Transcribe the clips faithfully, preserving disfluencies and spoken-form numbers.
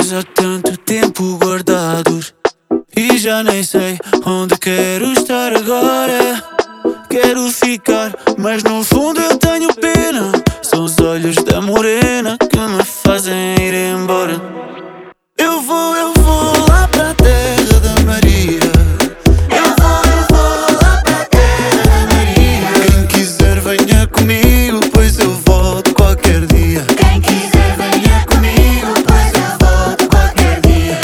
sonhos há tanto tempo guardados e já nem sei onde quero estar agora. Quero ficar, mas no fundo eu tenho pena. São os olhos da morena que me fazem ir embora. Eu vou, eu vou lá para a terra da Maria. Eu vou, eu vou lá para a terra da Maria. Quem quiser venha comigo, pois eu volto qualquer dia. Quem quiser venha comigo, pois eu volto qualquer dia.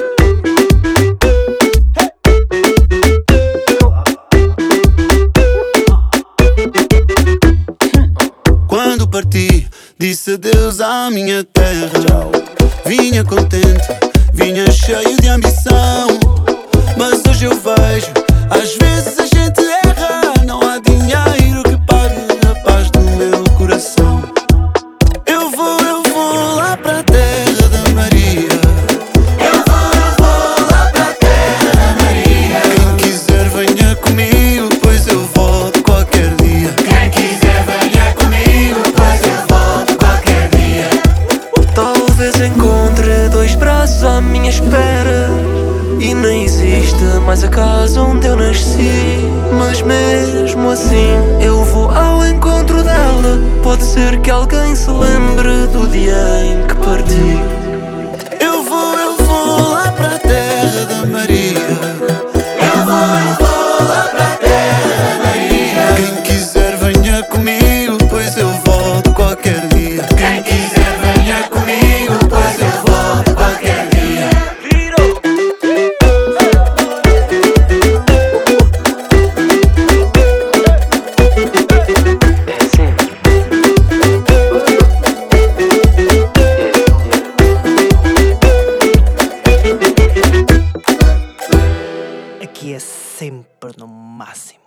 Quando parti, disse adeus à minha terra. Vinha contente, vinha cheio de ambição. Mas hoje eu vejo, às vezes a gente erra. Não há dinheiro que pague a paz do meu coração. Eu vou, eu vou lá para a terra da Maria. Eu vou, eu vou lá para a terra da Maria. Quem quiser venha comigo, pois eu volto qualquer dia. Quem quiser venha comigo, pois eu volto qualquer dia. Talvez encontre dois braços à minha espera e nem existe mais a casa onde eu nasci. Mas mesmo assim eu vou ao encontro dela. Pode ser que alguém se lembre do dia em que parti. Eu vou, eu vou lá para a terra da Maria. Eu vou, eu vou lá para a terra da Maria. Quem quiser venha comigo, pois eu volto qualquer dia. Quem quiser venha comigo, pois eu volto qualquer dia. Aqui é sempre no máximo.